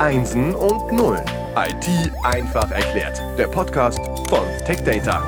Einsen und Nullen. IT einfach erklärt. Der Podcast von TechData.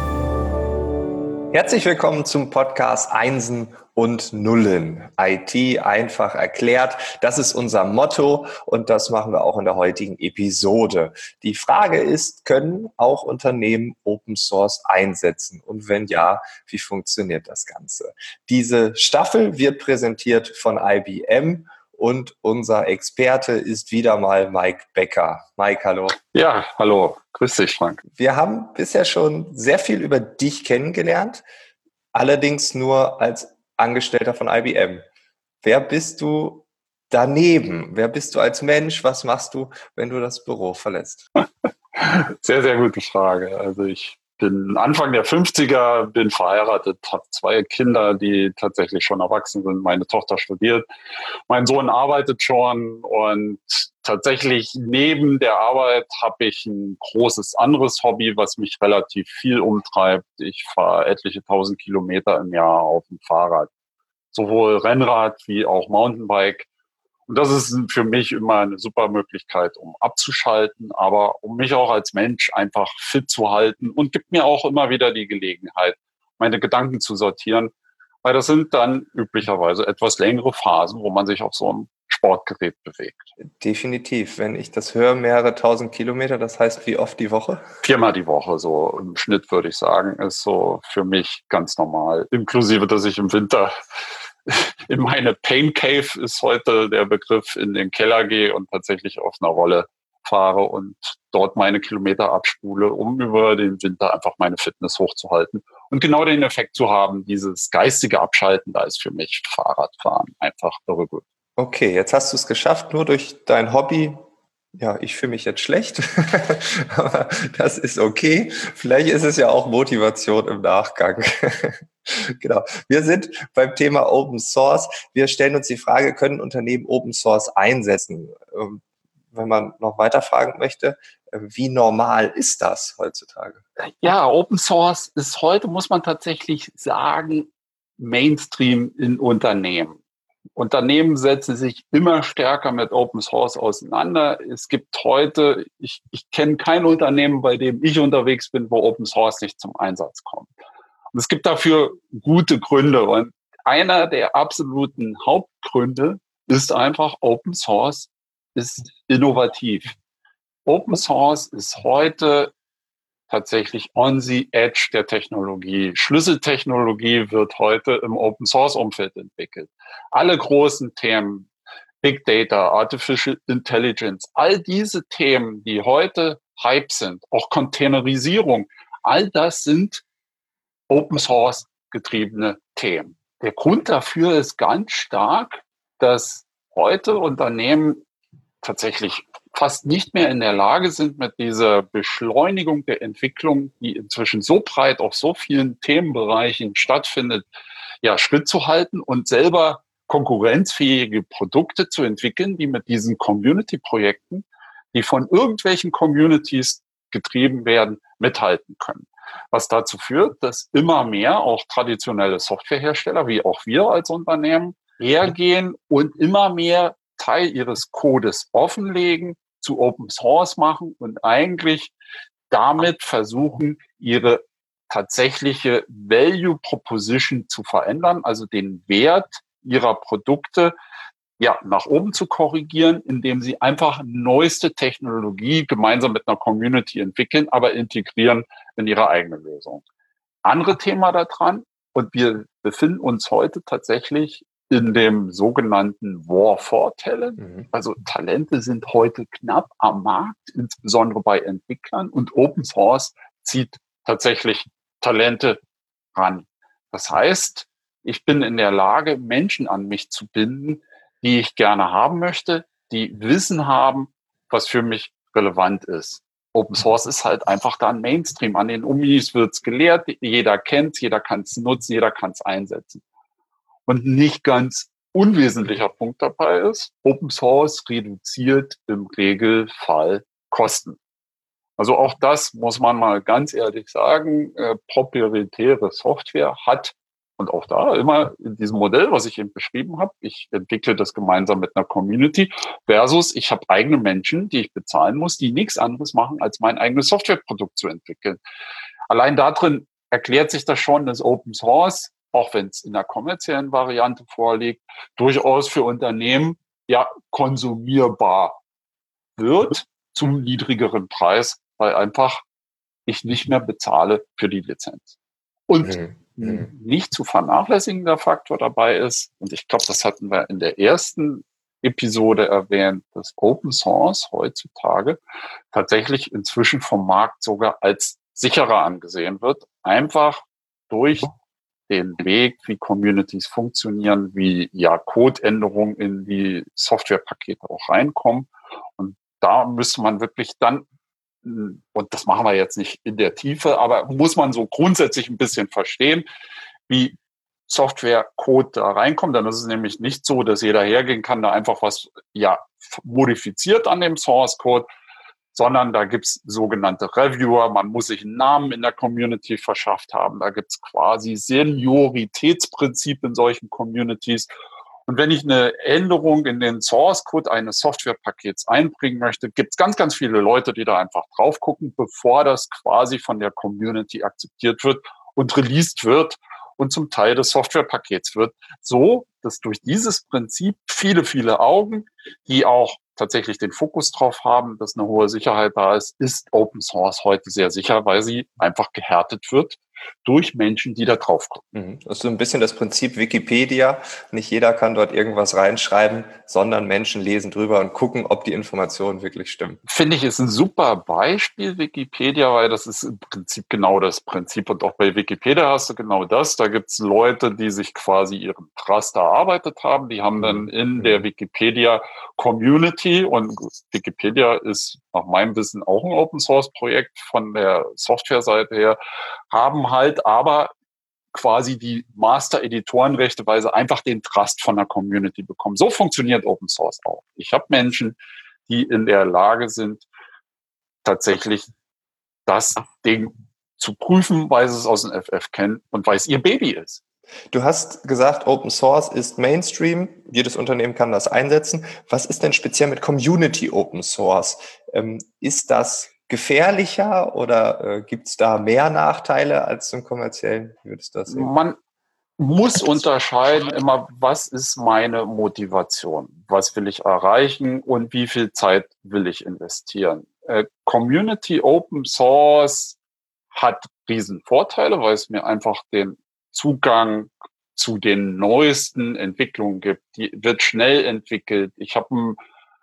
Herzlich willkommen zum Podcast Einsen und Nullen. IT einfach erklärt. Das ist unser Motto und das machen wir auch in der heutigen Episode. Die Frage ist, können auch Unternehmen Open Source einsetzen? Und wenn ja, wie funktioniert das Ganze? Diese Staffel wird präsentiert von IBM. Und unser Experte ist wieder mal Mike Becker. Mike, hallo. Ja, hallo. Grüß dich, Frank. Wir haben bisher schon sehr viel über dich kennengelernt, allerdings nur als Angestellter von IBM. Wer bist du daneben? Wer bist du als Mensch? Was machst du, wenn du das Büro verlässt? Sehr, sehr gute Frage. Also ich bin Anfang der 50er, bin verheiratet, habe 2 Kinder, die tatsächlich schon erwachsen sind. Meine Tochter studiert, mein Sohn arbeitet schon und tatsächlich neben der Arbeit habe ich ein großes anderes Hobby, was mich relativ viel umtreibt. Ich fahre etliche 1000 Kilometer im Jahr auf dem Fahrrad, sowohl Rennrad wie auch Mountainbike. Und das ist für mich immer eine super Möglichkeit, um abzuschalten, aber um mich auch als Mensch einfach fit zu halten und gibt mir auch immer wieder die Gelegenheit, meine Gedanken zu sortieren, weil das sind dann üblicherweise etwas längere Phasen, wo man sich auf so einem Sportgerät bewegt. Definitiv. Wenn ich das höre, mehrere 1000 Kilometer, das heißt wie oft die Woche? 4-mal die Woche, so im Schnitt würde ich sagen, ist so für mich ganz normal. Inklusive, dass ich im Winter in meine Pain Cave ist heute der Begriff, in den Keller gehe und tatsächlich auf einer Rolle fahre und dort meine Kilometer abspule, um über den Winter einfach meine Fitness hochzuhalten und genau den Effekt zu haben, dieses geistige Abschalten, da ist für mich Fahrradfahren einfach irre gut. Okay, jetzt hast du es geschafft, nur durch dein Hobby. Ja, ich fühle mich jetzt schlecht, aber das ist okay. Vielleicht ist es ja auch Motivation im Nachgang. Genau. Wir sind beim Thema Open Source. Wir stellen uns die Frage, können Unternehmen Open Source einsetzen? Wenn man noch weiter fragen möchte, wie normal ist das heutzutage? Ja, Open Source ist heute, muss man tatsächlich sagen, Mainstream in Unternehmen. Unternehmen setzen sich immer stärker mit Open Source auseinander. Es gibt heute, ich kenne kein Unternehmen, bei dem ich unterwegs bin, wo Open Source nicht zum Einsatz kommt. Und es gibt dafür gute Gründe. Und einer der absoluten Hauptgründe ist einfach, Open Source ist innovativ. Open Source ist heute tatsächlich on the edge der Technologie. Schlüsseltechnologie wird heute im Open-Source-Umfeld entwickelt. Alle großen Themen, Big Data, Artificial Intelligence, all diese Themen, die heute Hype sind, auch Containerisierung, all das sind Open-Source-getriebene Themen. Der Grund dafür ist ganz stark, dass heute Unternehmen tatsächlich fast nicht mehr in der Lage sind, mit dieser Beschleunigung der Entwicklung, die inzwischen so breit auf so vielen Themenbereichen stattfindet, ja, Schritt zu halten und selber konkurrenzfähige Produkte zu entwickeln, die mit diesen Community-Projekten, die von irgendwelchen Communities getrieben werden, mithalten können. Was dazu führt, dass immer mehr auch traditionelle Softwarehersteller, wie auch wir als Unternehmen, hergehen und immer mehr Teil ihres Codes offenlegen, zu Open Source machen und eigentlich damit versuchen, ihre tatsächliche Value Proposition zu verändern, also den Wert ihrer Produkte ja nach oben zu korrigieren, indem sie einfach neueste Technologie gemeinsam mit einer Community entwickeln, aber integrieren in ihre eigene Lösung. Andere Thema daran, und wir befinden uns heute tatsächlich in dem sogenannten War for Talent. Also Talente sind heute knapp am Markt, insbesondere bei Entwicklern, und Open Source zieht tatsächlich Talente ran. Das heißt, ich bin in der Lage, Menschen an mich zu binden, die ich gerne haben möchte, die Wissen haben, was für mich relevant ist. Open Source ist halt einfach da ein Mainstream. An den Unis wird's gelehrt, jeder kennt's, jeder kann's nutzen, jeder kann's einsetzen. Und nicht ganz unwesentlicher Punkt dabei ist, Open Source reduziert im Regelfall Kosten. Also auch das muss man mal ganz ehrlich sagen, proprietäre Software hat Und auch da immer in diesem Modell, was ich eben beschrieben habe, ich entwickle das gemeinsam mit einer Community versus ich habe eigene Menschen, die ich bezahlen muss, die nichts anderes machen, als mein eigenes Softwareprodukt zu entwickeln. Allein darin erklärt sich das schon, dass Open Source, auch wenn es in der kommerziellen Variante vorliegt, durchaus für Unternehmen ja konsumierbar wird zum niedrigeren Preis, weil einfach ich nicht mehr bezahle für die Lizenz. Und nicht zu vernachlässigender Faktor dabei ist, und ich glaube, das hatten wir in der ersten Episode erwähnt, dass Open Source heutzutage tatsächlich inzwischen vom Markt sogar als sicherer angesehen wird, einfach durch den Weg, wie Communities funktionieren, wie ja Codeänderungen in die Softwarepakete auch reinkommen. Und da müsste man wirklich dann, und das machen wir jetzt nicht in der Tiefe, aber muss man so grundsätzlich ein bisschen verstehen, wie Softwarecode da reinkommt. Dann ist es nämlich nicht so, dass jeder hergehen kann, da einfach was ja modifiziert an dem Source Code, sondern da gibt's sogenannte Reviewer. Man muss sich einen Namen in der Community verschafft haben. Da gibt's quasi Senioritätsprinzip in solchen Communities. Und wenn ich eine Änderung in den Source Code eines Softwarepakets einbringen möchte, gibt's ganz, ganz viele Leute, die da einfach drauf gucken, bevor das quasi von der Community akzeptiert wird und released wird und zum Teil des Softwarepakets wird. So, dass durch dieses Prinzip viele, viele Augen, die auch tatsächlich den Fokus drauf haben, dass eine hohe Sicherheit da ist Open Source heute sehr sicher, weil sie einfach gehärtet wird durch Menschen, die da drauf gucken. Das ist so ein bisschen das Prinzip Wikipedia. Nicht jeder kann dort irgendwas reinschreiben, sondern Menschen lesen drüber und gucken, ob die Informationen wirklich stimmen. Finde ich, ist ein super Beispiel, Wikipedia, weil das ist im Prinzip genau das Prinzip. Und auch bei Wikipedia hast du genau das. Da gibt es Leute, die sich quasi ihren Trust erarbeitet haben. Die haben dann in der Wikipedia-Community, und Wikipedia ist nach meinem Wissen auch ein Open-Source-Projekt von der Software-Seite her, haben halt aber quasi die Master-Editorenrechte, weil sie einfach den Trust von der Community bekommen. So funktioniert Open Source auch. Ich habe Menschen, die in der Lage sind, tatsächlich das Ding zu prüfen, weil sie es aus dem FF kennen und weil es ihr Baby ist. Du hast gesagt, Open Source ist Mainstream. Jedes Unternehmen kann das einsetzen. Was ist denn speziell mit Community Open Source? Ist das gefährlicher oder gibt es da mehr Nachteile als zum kommerziellen? Wie würdest du das sehen? Man muss unterscheiden immer, was ist meine Motivation? Was will ich erreichen und wie viel Zeit will ich investieren? Community Open Source hat riesen Vorteile, weil es mir einfach den Zugang zu den neuesten Entwicklungen gibt. Die wird schnell entwickelt. Ich habe einen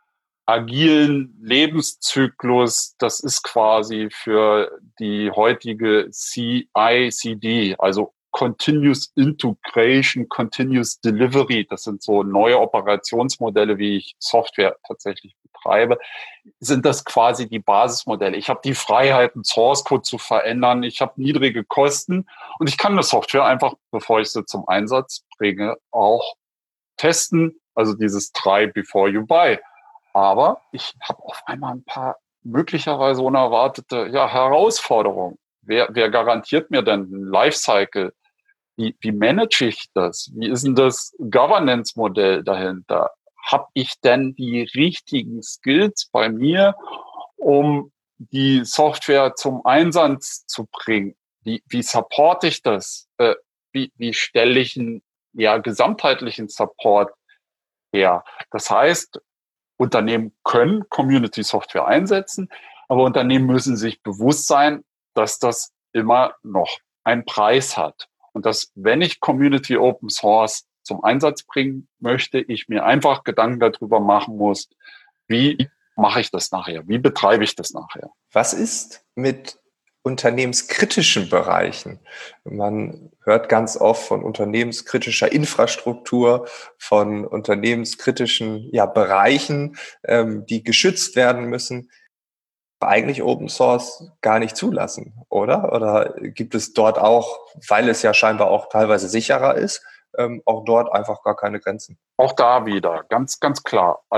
agilen Lebenszyklus. Das ist quasi für die heutige CI/CD, also Continuous Integration, Continuous Delivery. Das sind so neue Operationsmodelle, wie ich Software tatsächlich betreibe. Sind das quasi die Basismodelle. Ich habe die Freiheit, einen Source Code zu verändern. Ich habe niedrige Kosten und ich kann eine Software einfach, bevor ich sie zum Einsatz bringe, auch testen. Also dieses Try before you buy. Aber ich habe auf einmal ein paar möglicherweise unerwartete Herausforderungen. Wer garantiert mir denn ein Lifecycle? Wie manage ich das? Wie ist denn das Governance-Modell dahinter? Habe ich denn die richtigen Skills bei mir, um die Software zum Einsatz zu bringen? Wie supporte ich das? Wie stelle ich einen gesamtheitlichen Support her? Das heißt, Unternehmen können Community-Software einsetzen, aber Unternehmen müssen sich bewusst sein, dass das immer noch einen Preis hat. Und dass, wenn ich Community Open Source zum Einsatz bringen möchte, ich mir einfach Gedanken darüber machen muss, wie mache ich das nachher? Wie betreibe ich das nachher? Was ist mit unternehmenskritischen Bereichen? Man hört ganz oft von unternehmenskritischer Infrastruktur, von unternehmenskritischen Bereichen, die geschützt werden müssen. Eigentlich Open Source gar nicht zulassen, oder? Oder gibt es dort auch, weil es ja scheinbar auch teilweise sicherer ist, auch dort einfach gar keine Grenzen? Auch da wieder, ganz, ganz klar. Also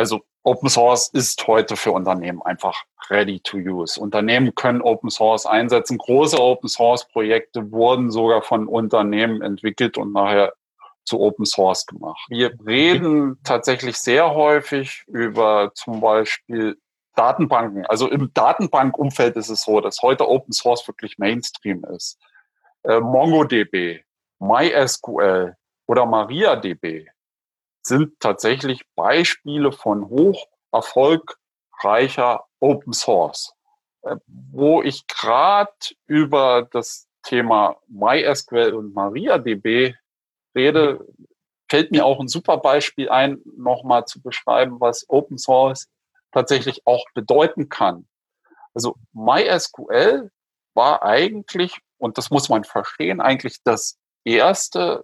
Open Source ist heute für Unternehmen einfach ready to use. Unternehmen können Open Source einsetzen. Große Open Source Projekte wurden sogar von Unternehmen entwickelt und nachher zu Open Source gemacht. Wir reden tatsächlich sehr häufig über zum Beispiel Datenbanken. Also im Datenbankumfeld ist es so, dass heute Open Source wirklich Mainstream ist. MongoDB, MySQL oder MariaDB sind tatsächlich Beispiele von hoch erfolgreicher Open Source. Wo ich gerade über das Thema MySQL und MariaDB rede, fällt mir auch ein super Beispiel ein, nochmal zu beschreiben, was Open Source tatsächlich auch bedeuten kann. Also MySQL war eigentlich, und das muss man verstehen, eigentlich das erste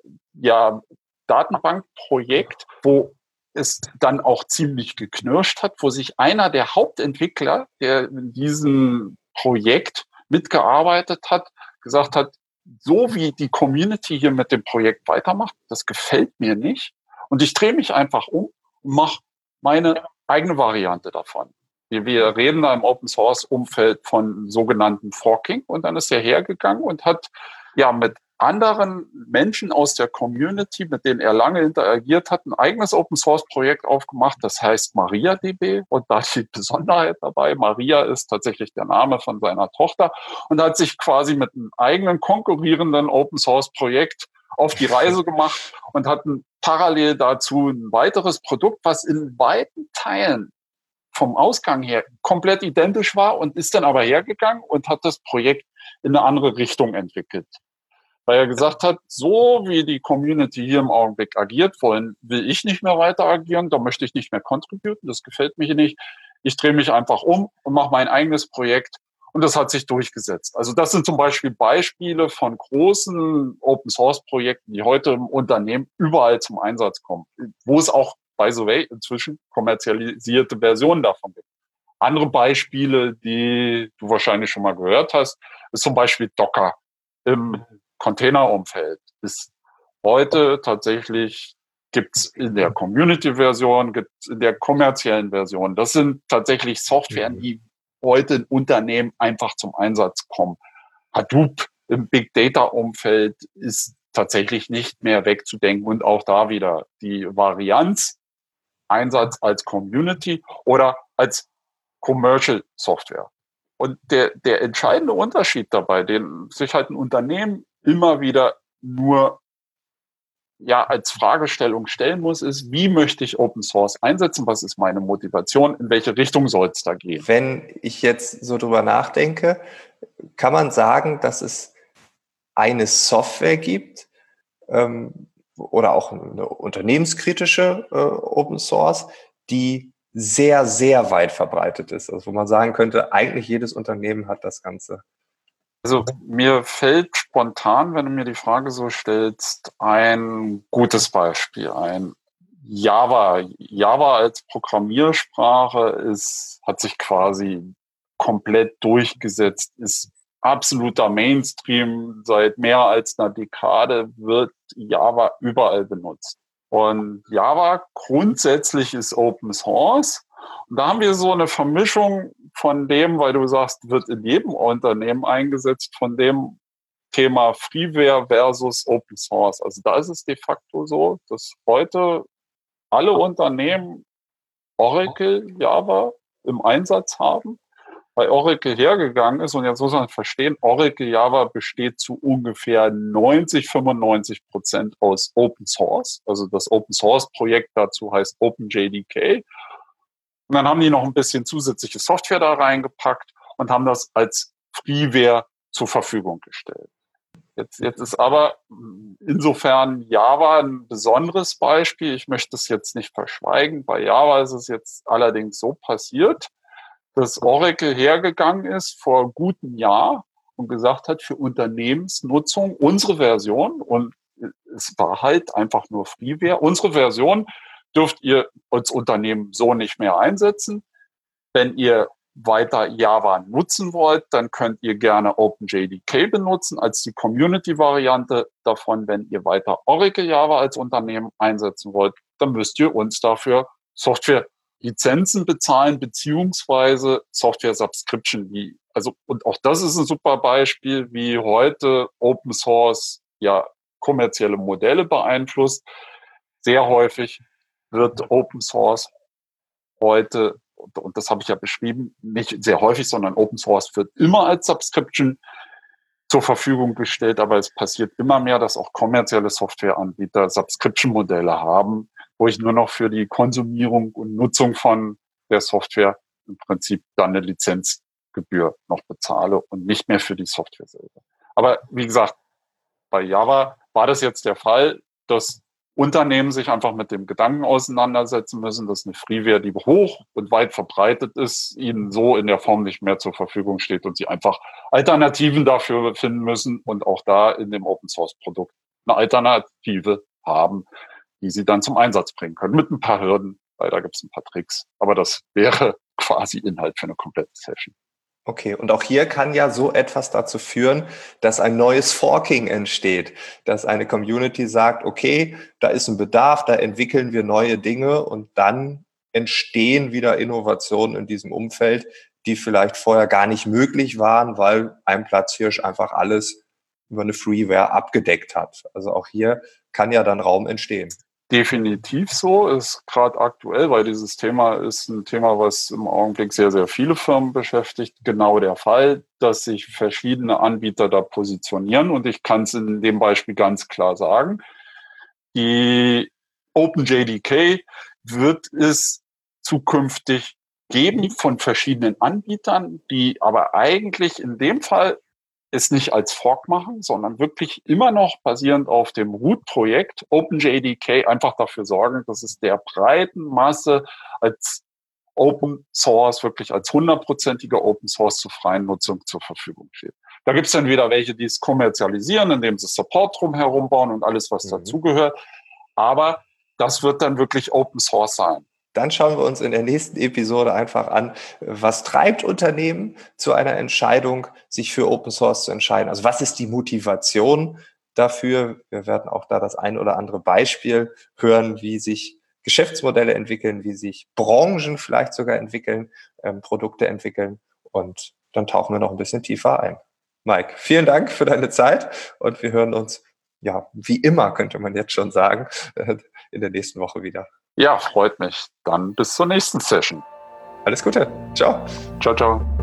Datenbankprojekt, wo es dann auch ziemlich geknirscht hat, wo sich einer der Hauptentwickler, der in diesem Projekt mitgearbeitet hat, gesagt hat, so wie die Community hier mit dem Projekt weitermacht, das gefällt mir nicht. Und ich drehe mich einfach um und mache meine eigene Variante davon. Wir reden da im Open-Source-Umfeld von sogenannten Forking. Und dann ist er hergegangen und hat mit anderen Menschen aus der Community, mit denen er lange interagiert hat, ein eigenes Open-Source-Projekt aufgemacht. Das heißt MariaDB. Und da ist die Besonderheit dabei. Maria ist tatsächlich der Name von seiner Tochter und hat sich quasi mit einem eigenen konkurrierenden Open-Source-Projekt auf die Reise gemacht und hat parallel dazu ein weiteres Produkt, was in weiten Teilen vom Ausgang her komplett identisch war und ist dann aber hergegangen und hat das Projekt in eine andere Richtung entwickelt. Weil er gesagt hat, so wie die Community hier im Augenblick agiert, will ich nicht mehr weiter agieren, da möchte ich nicht mehr contributen, das gefällt mir nicht. Ich drehe mich einfach um und mache mein eigenes Projekt und das hat sich durchgesetzt. Also das sind zum Beispiel Beispiele von großen Open-Source-Projekten, die heute im Unternehmen überall zum Einsatz kommen, wo es auch, by the way, inzwischen kommerzialisierte Versionen davon gibt. Andere Beispiele, die du wahrscheinlich schon mal gehört hast, ist zum Beispiel Docker im Containerumfeld. Ist heute tatsächlich, gibt's in der Community-Version, gibt's in der kommerziellen Version. Das sind tatsächlich Softwaren, die heute in Unternehmen einfach zum Einsatz kommen. Hadoop im Big Data-Umfeld ist tatsächlich nicht mehr wegzudenken und auch da wieder die Varianz, Einsatz als Community oder als Commercial Software. Und der entscheidende Unterschied dabei, den sich halt ein Unternehmen immer wieder nur als Fragestellung stellen muss, ist, wie möchte ich Open Source einsetzen? Was ist meine Motivation? In welche Richtung soll es da gehen? Wenn ich jetzt so drüber nachdenke, kann man sagen, dass es eine Software gibt oder auch eine unternehmenskritische Open Source, die sehr, sehr weit verbreitet ist. Also wo man sagen könnte, eigentlich jedes Unternehmen hat das Ganze. Also mir fällt spontan, wenn du mir die Frage so stellst, ein gutes Beispiel ein. Java als Programmiersprache hat sich quasi komplett durchgesetzt, ist absoluter Mainstream. Seit mehr als einer Dekade wird Java überall benutzt. Und Java grundsätzlich ist Open Source. Und da haben wir so eine Vermischung von dem, weil du sagst, wird in jedem Unternehmen eingesetzt, von dem Thema Freeware versus Open Source. Also da ist es de facto so, dass heute alle Unternehmen Oracle Java im Einsatz haben, weil Oracle hergegangen ist, und jetzt muss man verstehen, Oracle Java besteht zu ungefähr 95% aus Open Source. Also das Open Source Projekt dazu heißt OpenJDK. Und dann haben die noch ein bisschen zusätzliche Software da reingepackt und haben das als Freeware zur Verfügung gestellt. Jetzt ist aber insofern Java ein besonderes Beispiel. Ich möchte es jetzt nicht verschweigen. Bei Java ist es jetzt allerdings so passiert, dass Oracle hergegangen ist vor gutem Jahr und gesagt hat, für Unternehmensnutzung unsere Version, und es war halt einfach nur Freeware, unsere Version dürft ihr als Unternehmen so nicht mehr einsetzen. Wenn ihr weiter Java nutzen wollt, dann könnt ihr gerne OpenJDK benutzen als die Community-Variante davon. Wenn ihr weiter Oracle Java als Unternehmen einsetzen wollt, dann müsst ihr uns dafür Software Lizenzen bezahlen beziehungsweise Software Subscription, und auch das ist ein super Beispiel, wie heute Open Source ja kommerzielle Modelle beeinflusst. Sehr häufig wird Open Source heute, und das habe ich ja beschrieben, nicht sehr häufig, sondern Open Source wird immer als Subscription zur Verfügung gestellt, aber es passiert immer mehr, dass auch kommerzielle Softwareanbieter Subscription-Modelle haben, wo ich nur noch für die Konsumierung und Nutzung von der Software im Prinzip dann eine Lizenzgebühr noch bezahle und nicht mehr für die Software selber. Aber wie gesagt, bei Java war das jetzt der Fall, dass Unternehmen sich einfach mit dem Gedanken auseinandersetzen müssen, dass eine Freeware, die hoch und weit verbreitet ist, ihnen so in der Form nicht mehr zur Verfügung steht und sie einfach Alternativen dafür finden müssen und auch da in dem Open-Source-Produkt eine Alternative haben, die sie dann zum Einsatz bringen können. Mit ein paar Hürden, weil da gibt es ein paar Tricks. Aber das wäre quasi Inhalt für eine komplette Session. Okay, und auch hier kann ja so etwas dazu führen, dass ein neues Forking entsteht, dass eine Community sagt, okay, da ist ein Bedarf, da entwickeln wir neue Dinge und dann entstehen wieder Innovationen in diesem Umfeld, die vielleicht vorher gar nicht möglich waren, weil ein Platzhirsch einfach alles über eine Freeware abgedeckt hat. Also auch hier kann ja dann Raum entstehen. Definitiv so, ist gerade aktuell, weil dieses Thema ist ein Thema, was im Augenblick sehr, sehr viele Firmen beschäftigt, genau der Fall, dass sich verschiedene Anbieter da positionieren. Und ich kann es in dem Beispiel ganz klar sagen, die OpenJDK wird es zukünftig geben von verschiedenen Anbietern, die aber eigentlich in dem Fall es nicht als Fork machen, sondern wirklich immer noch basierend auf dem Root-Projekt OpenJDK einfach dafür sorgen, dass es der breiten Masse als Open Source, wirklich als 100%iger Open Source zur freien Nutzung zur Verfügung steht. Da gibt es dann wieder welche, die es kommerzialisieren, indem sie Support drumherum bauen und alles, was dazugehört. Aber das wird dann wirklich Open Source sein. Dann schauen wir uns in der nächsten Episode einfach an, was treibt Unternehmen zu einer Entscheidung, sich für Open Source zu entscheiden. Also was ist die Motivation dafür? Wir werden auch da das ein oder andere Beispiel hören, wie sich Geschäftsmodelle entwickeln, wie sich Branchen vielleicht sogar entwickeln, Produkte entwickeln. Und dann tauchen wir noch ein bisschen tiefer ein. Mike, vielen Dank für deine Zeit und wir hören uns, ja, wie immer, könnte man jetzt schon sagen, in der nächsten Woche wieder. Ja, freut mich. Dann bis zur nächsten Session. Alles Gute. Ciao. Ciao, ciao.